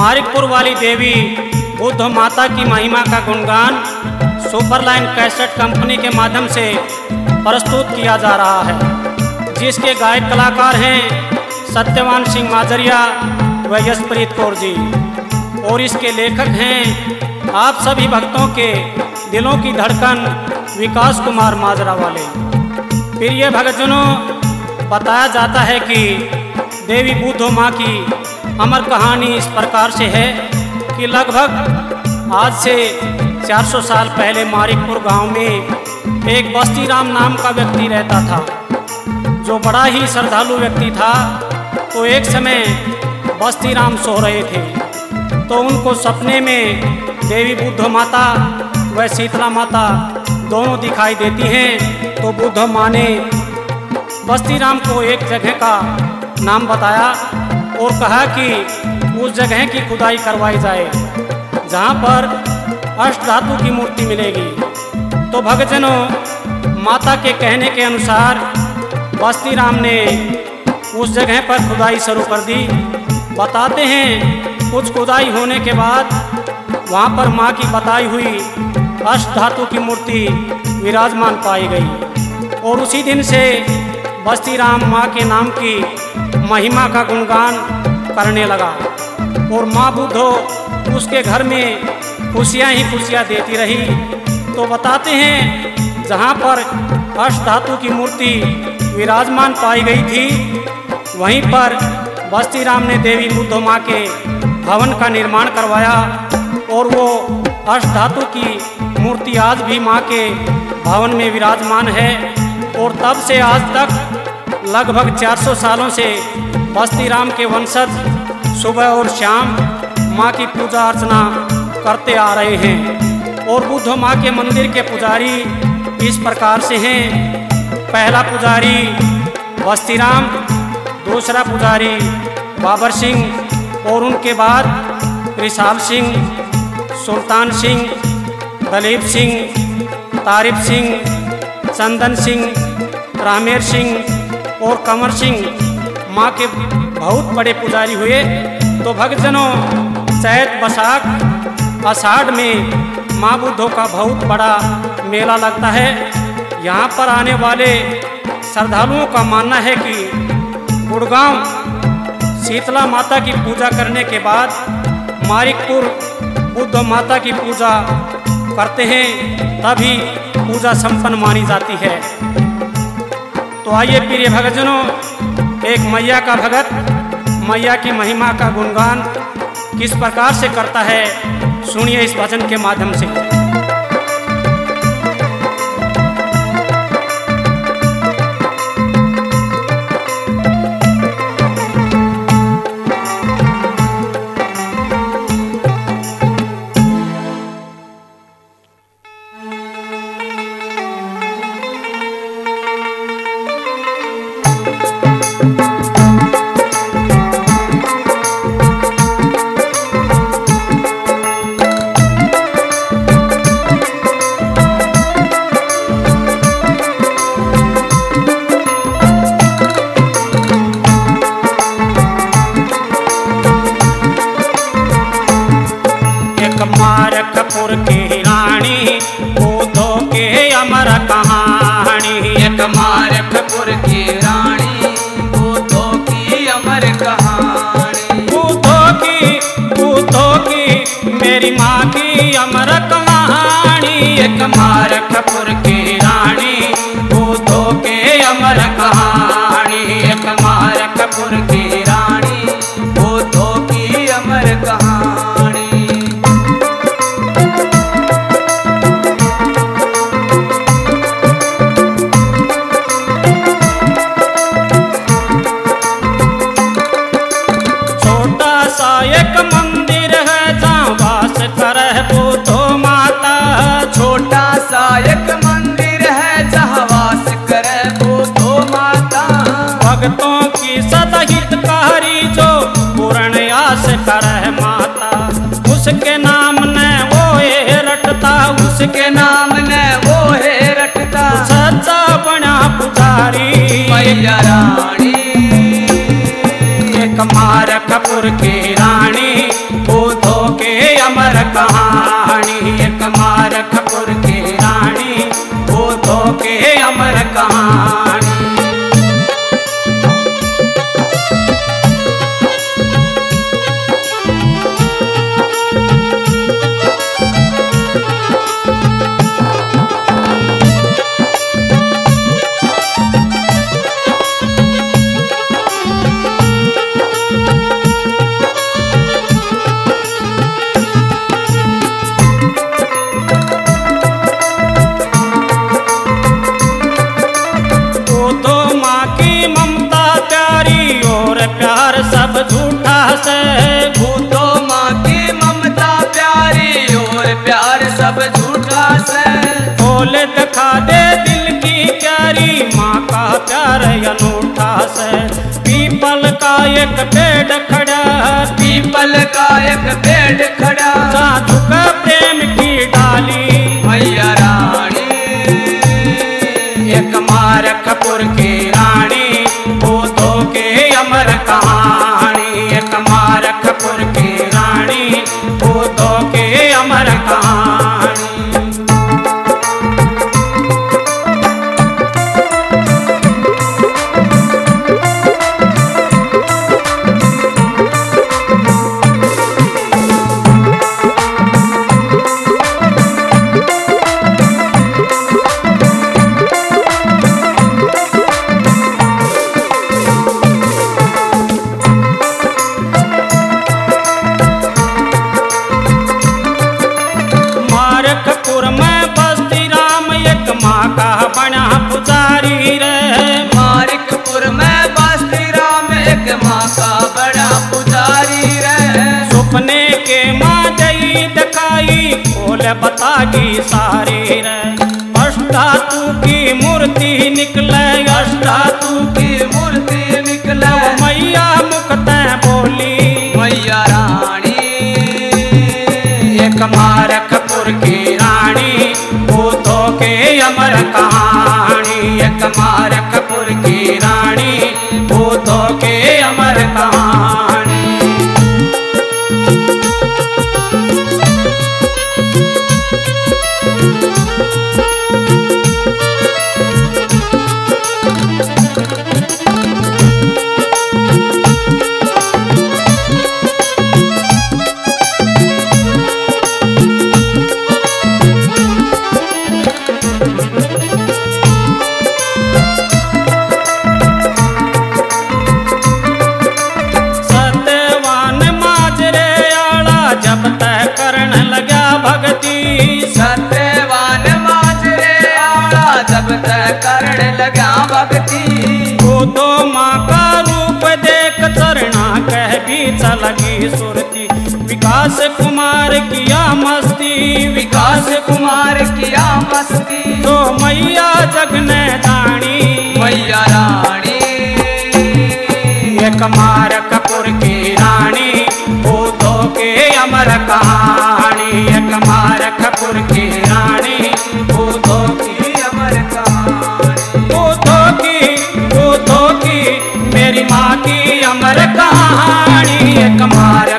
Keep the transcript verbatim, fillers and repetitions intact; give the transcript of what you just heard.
मारिकपुर वाली देवी बुद्ध माता की महिमा का गुणगान सुपरलाइन कैसेट कंपनी के माध्यम से प्रस्तुत किया जा रहा है, जिसके गायक कलाकार हैं सत्यवान सिंह माजरिया व यशप्रीत कौर जी, और इसके लेखक हैं आप सभी भक्तों के दिलों की धड़कन विकास कुमार माजरा वाले। प्रिय भक्तजनों, बताया जाता है कि देवी बुद्ध माँ की अमर कहानी इस प्रकार से है कि लगभग आज से चार सौ साल पहले मारिकपुर गांव में एक बस्ती राम नाम का व्यक्ति रहता था, जो बड़ा ही श्रद्धालु व्यक्ति था। तो एक समय बस्ती राम सो रहे थे, तो उनको सपने में देवी बुद्ध माता व शीतला माता दोनों दिखाई देती हैं। तो बुद्ध माँ ने बस्ती राम को एक जगह का नाम बताया और कहा कि उस जगह की खुदाई करवाई जाए जहाँ पर अष्ट धातु की मूर्ति मिलेगी। तो भक्तजनों, माता के कहने के अनुसार बस्ती राम ने उस जगह पर खुदाई शुरू कर दी। बताते हैं कुछ खुदाई होने के बाद वहाँ पर माँ की बताई हुई अष्ट धातु की मूर्ति विराजमान पाई गई, और उसी दिन से बस्ती राम माँ के नाम की महिमा का गुणगान करने लगा, और माँ बुद्धो उसके घर में खुशियाँ ही खुशियाँ देती रही। तो बताते हैं जहाँ पर अष्ट धातु की मूर्ति विराजमान पाई गई थी, वहीं पर बस्ती राम ने देवी बुद्ध माँ के भवन का निर्माण करवाया, और वो अष्ट धातु की मूर्ति आज भी माँ के भवन में विराजमान है। और तब से आज तक लगभग चार सौ सालों से बस्ती राम के वंशज सुबह और शाम माँ की पूजा अर्चना करते आ रहे हैं। और बुद्ध माँ के मंदिर के पुजारी इस प्रकार से हैं। पहला पुजारी बस्ती राम, दूसरा पुजारी बाबर सिंह, और उनके बाद रिसाल सिंह, सुल्तान सिंह, दलीप सिंह, तारिफ सिंह, चंदन सिंह, रामेर सिंह और कंवर सिंह माँ के बहुत बड़े पुजारी हुए। तो भक्तजनों, चैत बैसाख आषाढ़ में माँ बुद्धों का बहुत बड़ा मेला लगता है। यहाँ पर आने वाले श्रद्धालुओं का मानना है कि गुड़गांव शीतला माता की पूजा करने के बाद मारिकपुर बुद्ध माता की पूजा करते हैं, तभी पूजा संपन्न मानी जाती है। तो आइए प्रिय भक्तजनों, एक मैया का भगत मैया की महिमा का गुणगान किस प्रकार से करता है, सुनिए इस भजन के माध्यम से। मारिकपुर की रानी बुद्धो के अमर कहानी, एक मारिकपुर की रानी बुद्धो की अमर कहानी, बुद्धो की बुद्धो की मेरी माँ की अमर कहानी। एक मारिकपुर की रानी बुद्धो के अमर कहानी, एक मारिकपुर की रानी बुद्धो की अमर कहानी। एक मंदिर है जहाँ वास करे बुद्ध माता, छोटा सा एक मंदिर है जहाँ वास करे बुद्ध माता। भक्तों की सदहितकारी जो पूर्ण आस करे माता, उसके नाम ने वो है रटता, उसके नाम ने वो है रटता। सच्चा बना पुजारी मैया रानी, एक मारिकपुर की रानी। एक पेड़ खड़ा, पीपल का एक पेड़ खड़ा, साधु का प्रेम की डाली मैया रानी। एक मारखपुर की रानी भूतों के अमर कहानी, एक मारखपुर की रानी भूतों के अमर कहानी। मारखपुर में बस्ती राम एक माँ का बना पुजारी रे, मारखपुर में बस्ती राम एक माँ का बड़ा पुजारी रे। सपने के माँ जई दिखाई खोल बतागी सारी रे, अष्टातु की मूर्ति निकले, अष्टातु की मूर्ति निकले, मैया मुखते बोली मैया रानी। एक मारखपुर की रानी भूतों के अमर कहानी, एक मारखपुर की रानी भूतों के अमर कहानी। सत्यवान माजरे आला जब तय करण लगा भक्ति, सत्यवान माजरे आला जब तक करण लगा भक्ति। भूतो माँ का रूप देख चरणा कह भी चलगी सुरती, विकास कुमार किया मस्ती, विकास कुमार किया मस्ती, तो मैया जग ने जानी मैया रानी। एक मारखपुर की रानी भूतों के अमर कहानी, एक मारखपुर की रानी भूतों की अमर कहानी, भूतों की भूतों की मेरी माँ की अमर कहानी। एक मार